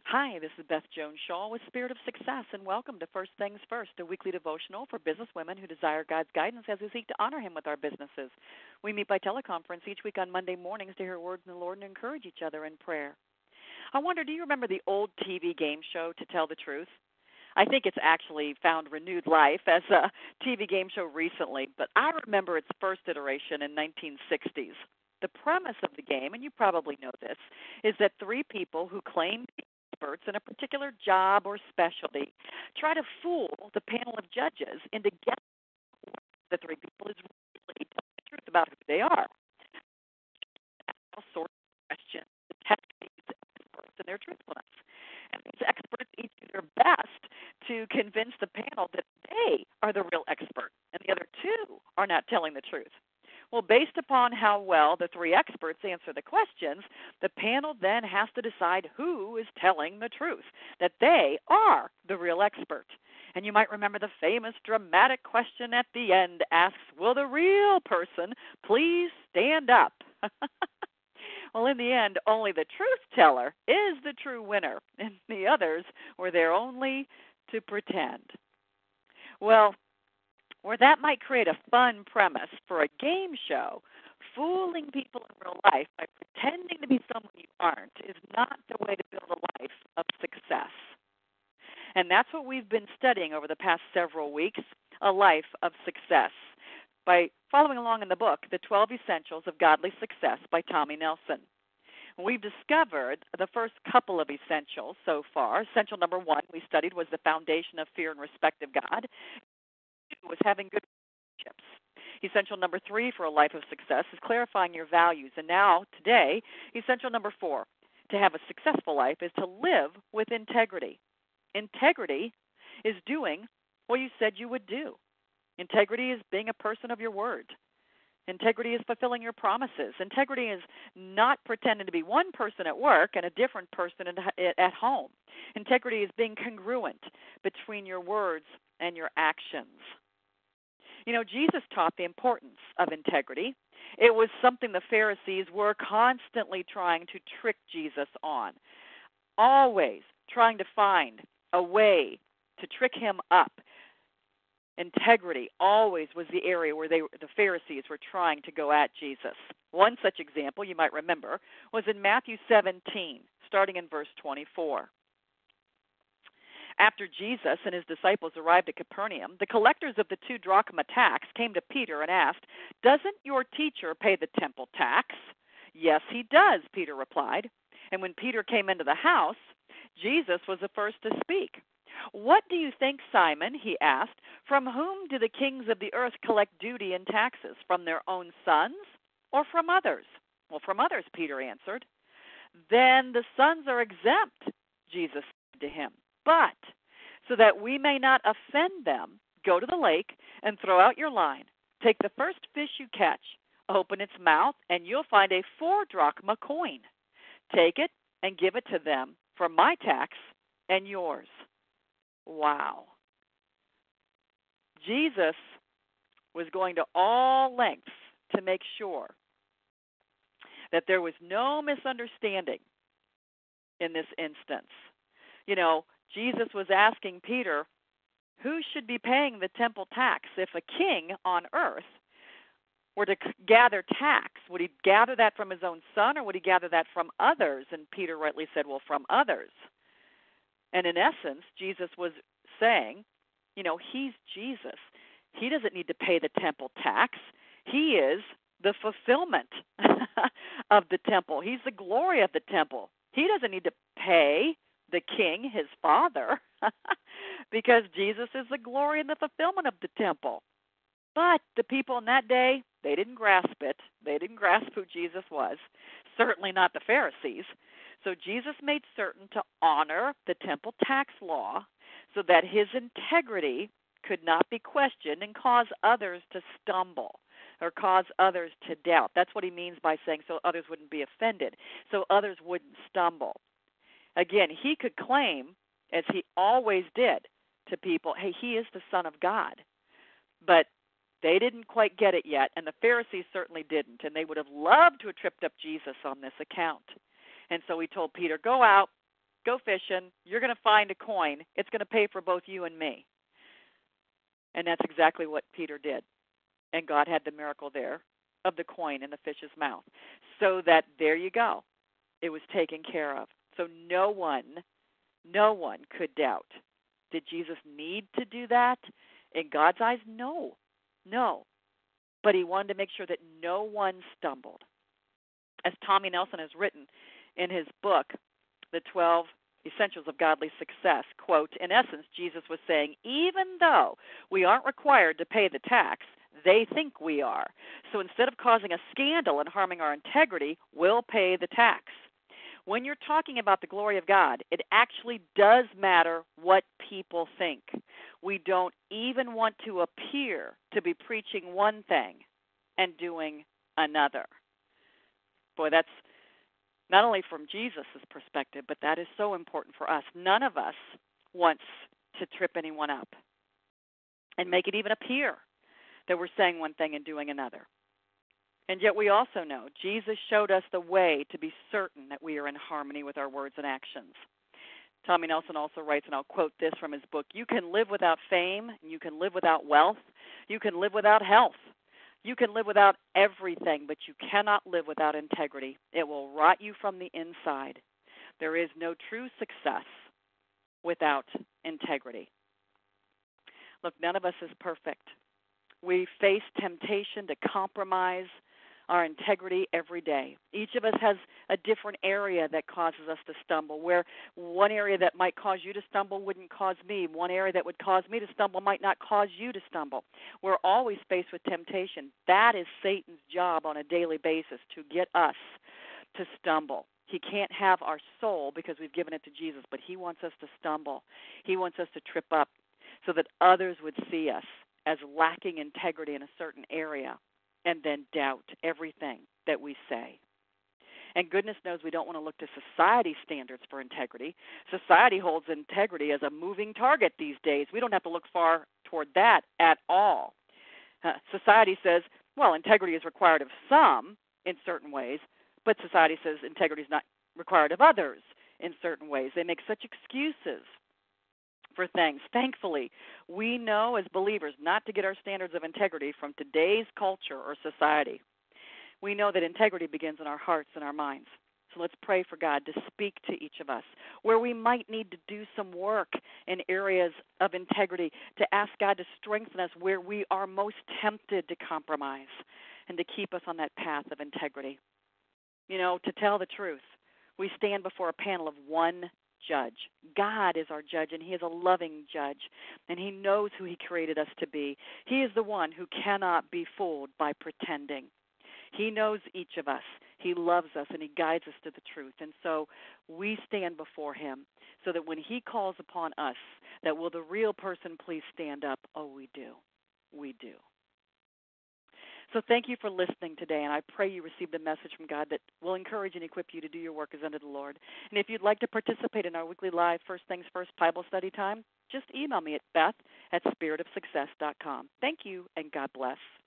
Hi, this is Beth Jones Shaw with Spirit of Success, and welcome to First Things First, a weekly devotional for business women who desire God's guidance as we seek to honor Him with our businesses. We meet by teleconference each week on Monday mornings to hear words from the Lord and encourage each other in prayer. I wonder, do you remember the old TV game show, To Tell the Truth? I think it's actually found renewed life as a TV game show recently, but I remember its first iteration in 1960s. The premise of the game, and you probably know this, is that three people who claim to be experts in a particular job or specialty try to fool the panel of judges into guessing the three people is really telling the truth about who they are. All sorts of questions to test these experts and their truthfulness. And these experts each do their best to convince the panel that they are the real expert and the other two are not telling the truth. Well, based upon how well the three experts answer the questions, the panel then has to decide who is telling the truth, that they are the real expert. And you might remember the famous dramatic question at the end asks, will the real person please stand up? Well, in the end, only the truth teller is the true winner, and the others were there only to pretend. Well, where that might create a fun premise for a game show, fooling people in real life by pretending to be someone you aren't is not the way to build a life of success. And that's what we've been studying over the past several weeks, a life of success, by following along in the book, The 12 Essentials of Godly Success by Tommy Nelson. We've discovered the first couple of essentials so far. Essential number 1 we studied was the foundation of fear and respect of God. 2 was having good relationships. Essential number 3 for a life of success is clarifying your values. And now, today, essential number 4 to have a successful life is to live with integrity. Integrity is doing what you said you would do. Integrity is being a person of your word. Integrity is fulfilling your promises. Integrity is not pretending to be one person at work and a different person at home. Integrity is being congruent between your words and your actions. You know, Jesus taught the importance of integrity. It was something the Pharisees were constantly trying to trick Jesus on, always trying to find a way to trick him up. Integrity always was the area where the Pharisees were trying to go at Jesus. One such example you might remember was in Matthew 17, starting in verse 24. After Jesus and his disciples arrived at Capernaum, the collectors of the 2 drachma tax came to Peter and asked, "Doesn't your teacher pay the temple tax?" "Yes, he does," Peter replied. And when Peter came into the house, Jesus was the first to speak. "What do you think, Simon?" he asked. "From whom do the kings of the earth collect duty and taxes? From their own sons or from others?" "Well, from others," Peter answered. "Then the sons are exempt," Jesus said to him. "But so that we may not offend them, go to the lake and throw out your line. Take the first fish you catch, open its mouth, and you'll find a 4 drachma coin. Take it and give it to them for my tax and yours." Wow. Jesus was going to all lengths to make sure that there was no misunderstanding in this instance. You know, Jesus was asking Peter, who should be paying the temple tax? If a king on earth were to gather tax, would he gather that from his own son or would he gather that from others? And Peter rightly said, well, from others. And in essence, Jesus was saying, you know, he's Jesus. He doesn't need to pay the temple tax. He is the fulfillment of the temple. He's the glory of the temple. He doesn't need to pay the king, his father, because Jesus is the glory and the fulfillment of the temple. But the people in that day, they didn't grasp it. They didn't grasp who Jesus was. Certainly not the Pharisees. So Jesus made certain to honor the temple tax law so that his integrity could not be questioned and cause others to stumble or cause others to doubt. That's what he means by saying so others wouldn't be offended, so others wouldn't stumble. Again, he could claim, as he always did to people, hey, he is the Son of God. But they didn't quite get it yet, and the Pharisees certainly didn't, and they would have loved to have tripped up Jesus on this account. And so he told Peter, go out, go fishing. You're going to find a coin. It's going to pay for both you and me. And that's exactly what Peter did. And God had the miracle there of the coin in the fish's mouth. So that, there you go, it was taken care of. So no one could doubt. Did Jesus need to do that? In God's eyes, no. But he wanted to make sure that no one stumbled. As Tommy Nelson has written in his book, The 12 Essentials of Godly Success, quote, in essence, Jesus was saying, even though we aren't required to pay the tax, they think we are. So instead of causing a scandal and harming our integrity, we'll pay the tax. When you're talking about the glory of God, it actually does matter what people think. We don't even want to appear to be preaching one thing and doing another. Boy, that's not only from Jesus' perspective, but that is so important for us. None of us wants to trip anyone up and make it even appear that we're saying one thing and doing another. And yet we also know Jesus showed us the way to be certain that we are in harmony with our words and actions. Tommy Nelson also writes, and I'll quote this from his book, you can live without fame, you can live without wealth, you can live without health. You can live without everything, but you cannot live without integrity. It will rot you from the inside. There is no true success without integrity. Look, none of us is perfect. We face temptation to compromise our integrity every day. Each of us has a different area that causes us to stumble, where one area that might cause you to stumble wouldn't cause me. One area that would cause me to stumble might not cause you to stumble. We're always faced with temptation. That is Satan's job on a daily basis, to get us to stumble. He can't have our soul because we've given it to Jesus, but he wants us to stumble. He wants us to trip up so that others would see us as lacking integrity in a certain area, and then doubt everything that we say. And goodness knows we don't want to look to society standards for integrity. Society holds integrity as a moving target these days. We don't have to look far toward that at all. Society says, well, integrity is required of some in certain ways, but society says integrity is not required of others in certain ways. They make such excuses for things. Thankfully, we know as believers not to get our standards of integrity from today's culture or society. We know that integrity begins in our hearts and our minds. So let's pray for God to speak to each of us where we might need to do some work in areas of integrity, to ask God to strengthen us where we are most tempted to compromise and to keep us on that path of integrity. You know, to tell the truth, we stand before a panel of one judge. God is our judge, and he is a loving judge, and he knows who he created us to be. He is the one who cannot be fooled by pretending. He knows each of us. He loves us, and he guides us to the truth. And so we stand before him so that when he calls upon us, that will the real person please stand up? Oh, we do. We do. So thank you for listening today, and I pray you received a message from God that will encourage and equip you to do your work as unto the Lord. And if you'd like to participate in our weekly live First Things First Bible study time, just email me at beth@spiritofsuccess.com. Thank you, and God bless.